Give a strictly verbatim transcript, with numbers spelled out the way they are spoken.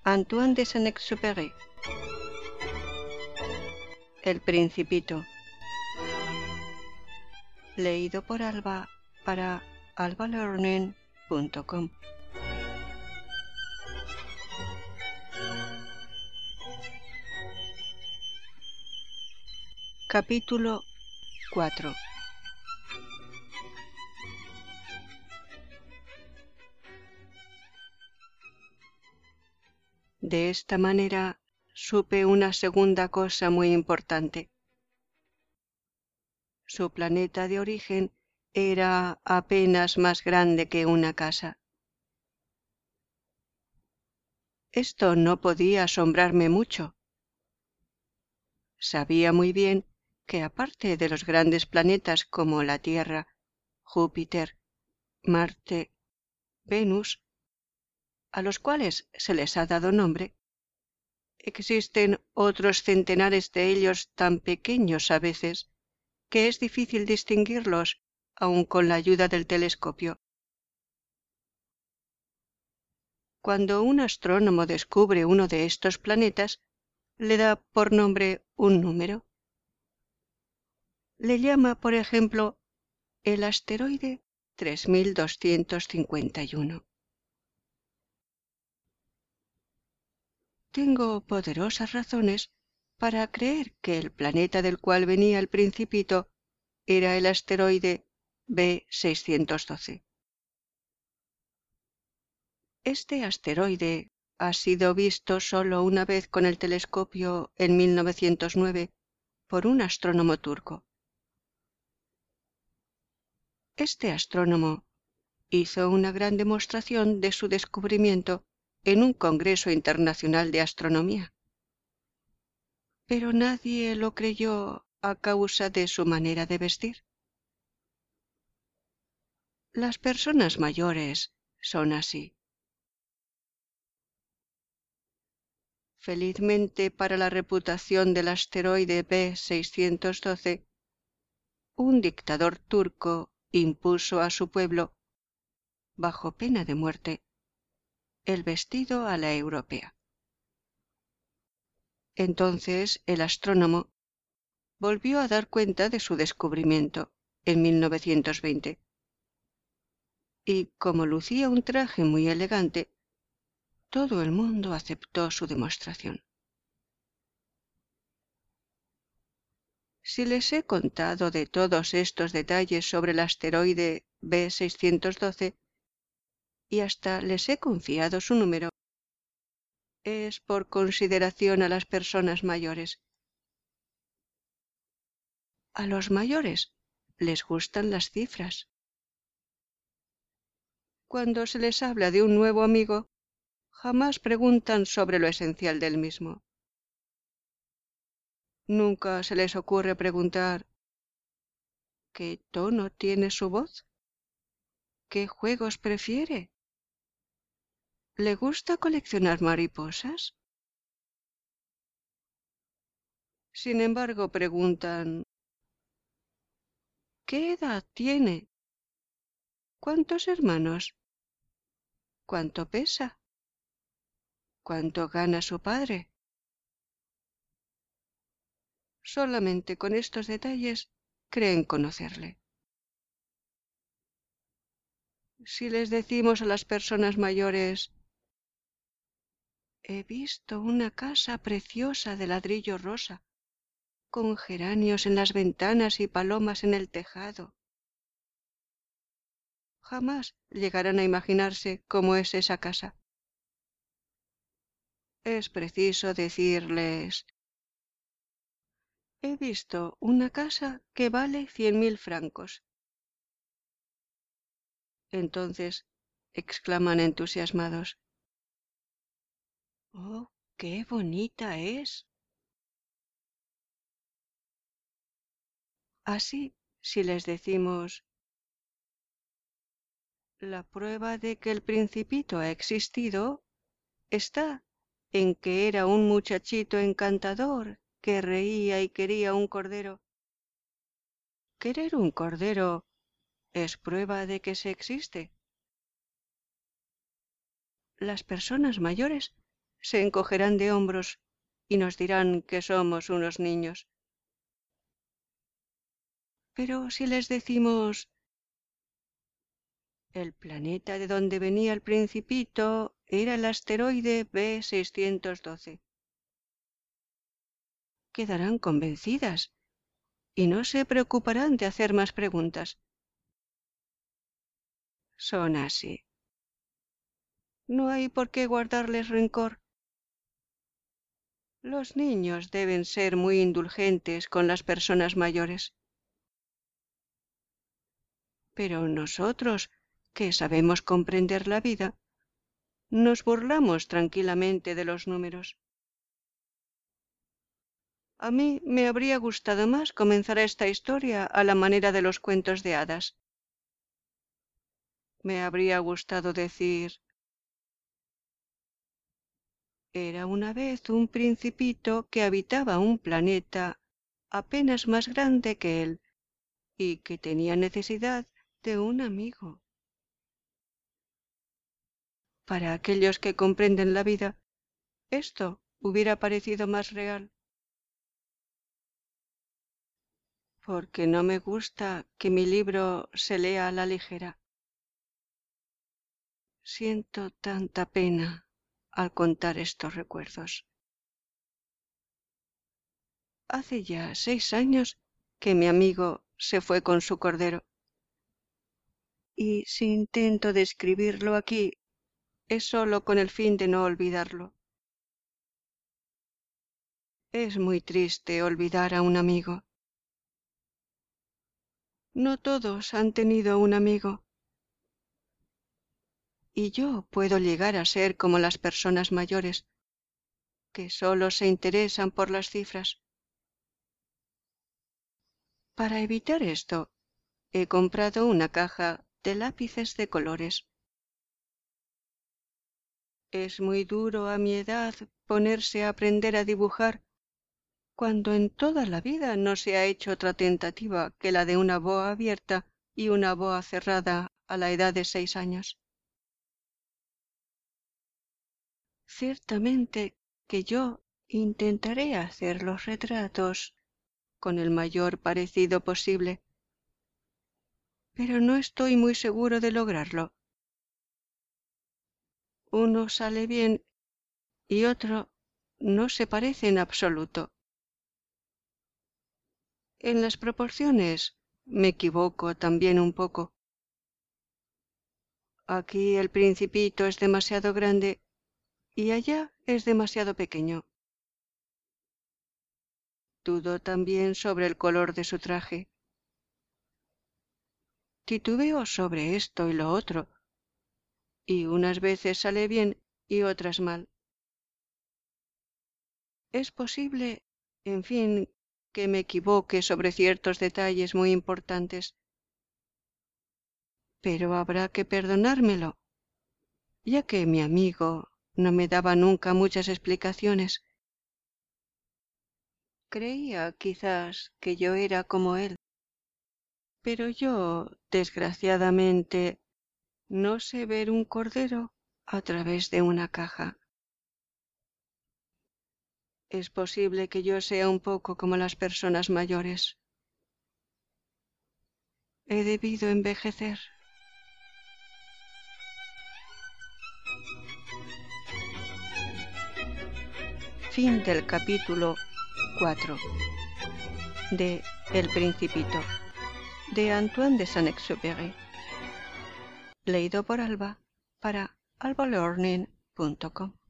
Antoine de Saint-Exupéry. El Principito. Leído por Alba para alba learning punto com. Capítulo cuatro. De esta manera supe una segunda cosa muy importante. Su planeta de origen era apenas más grande que una casa. Esto no podía asombrarme mucho. Sabía muy bien que aparte de los grandes planetas como la Tierra, Júpiter, Marte, Venus, a los cuales se les ha dado nombre, existen otros centenares de ellos tan pequeños a veces que es difícil distinguirlos aun con la ayuda del telescopio. Cuando un astrónomo descubre uno de estos planetas, le da por nombre un número. Le llama, por ejemplo, el asteroide tres mil doscientos cincuenta y uno. Tengo poderosas razones para creer que el planeta del cual venía el Principito era el asteroide B seiscientos doce. Este asteroide ha sido visto solo una vez con el telescopio en mil novecientos nueve por un astrónomo turco. Este astrónomo hizo una gran demostración de su descubrimiento en un congreso internacional de astronomía, pero nadie lo creyó a causa de su manera de vestir. Las personas mayores son así. Felizmente para la reputación del asteroide B seiscientos doce, un dictador turco impuso a su pueblo, bajo pena de muerte, el vestido a la europea. Entonces el astrónomo volvió a dar cuenta de su descubrimiento en mil novecientos veinte, y como lucía un traje muy elegante, todo el mundo aceptó su demostración. Si les he contado de todos estos detalles sobre el asteroide B seiscientos doce y hasta les he confiado su número, es por consideración a las personas mayores. A los mayores les gustan las cifras. Cuando se les habla de un nuevo amigo, jamás preguntan sobre lo esencial del mismo. Nunca se les ocurre preguntar ¿qué tono tiene su voz? ¿Qué juegos prefiere? ¿Le gusta coleccionar mariposas? Sin embargo, preguntan ¿qué edad tiene? ¿Cuántos hermanos? ¿Cuánto pesa? ¿Cuánto gana su padre? Solamente con estos detalles creen conocerle. Si les decimos a las personas mayores, he visto una casa preciosa de ladrillo rosa, con geranios en las ventanas y palomas en el tejado, jamás llegarán a imaginarse cómo es esa casa. Es preciso decirles, he visto una casa que vale cien mil francos. Entonces exclaman entusiasmados, ¡oh, qué bonita es! Así, si les decimos, la prueba de que el Principito ha existido está en que era un muchachito encantador que reía y quería un cordero. Querer un cordero es prueba de que se existe. Las personas mayores se encogerán de hombros y nos dirán que somos unos niños. Pero si les decimos: el planeta de donde venía el Principito era el asteroide B seiscientos doce, quedarán convencidas y no se preocuparán de hacer más preguntas. Son así. No hay por qué guardarles rencor. Los niños deben ser muy indulgentes con las personas mayores. Pero nosotros, que sabemos comprender la vida, nos burlamos tranquilamente de los números. A mí me habría gustado más comenzar esta historia a la manera de los cuentos de hadas. Me habría gustado decir: era una vez un principito que habitaba un planeta apenas más grande que él y que tenía necesidad de un amigo. Para aquellos que comprenden la vida, esto hubiera parecido más real. Porque no me gusta que mi libro se lea a la ligera. Siento tanta pena al contar estos recuerdos. Hace ya seis años que mi amigo se fue con su cordero. Y si intento describirlo aquí, es solo con el fin de no olvidarlo. Es muy triste olvidar a un amigo. No todos han tenido un amigo. Y yo puedo llegar a ser como las personas mayores, que solo se interesan por las cifras. Para evitar esto, he comprado una caja de lápices de colores. Es muy duro a mi edad ponerse a aprender a dibujar, cuando en toda la vida no se ha hecho otra tentativa que la de una boa abierta y una boa cerrada a la edad de seis años. Ciertamente que yo intentaré hacer los retratos con el mayor parecido posible, pero no estoy muy seguro de lograrlo. Uno sale bien y otro no se parece en absoluto. En las proporciones me equivoco también un poco. Aquí el Principito es demasiado grande y allá es demasiado pequeño. Dudo también sobre el color de su traje. Titubeo sobre esto y lo otro, y unas veces sale bien y otras mal. Es posible, en fin, que me equivoque sobre ciertos detalles muy importantes, pero habrá que perdonármelo, ya que mi amigo no me daba nunca muchas explicaciones. Creía quizás que yo era como él, pero yo, desgraciadamente, no sé ver un cordero a través de una caja. Es posible que yo sea un poco como las personas mayores. He debido envejecer. Fin del capítulo cuatro de El Principito, de Antoine de Saint-Exupéry, leído por Alba para alba learning punto com.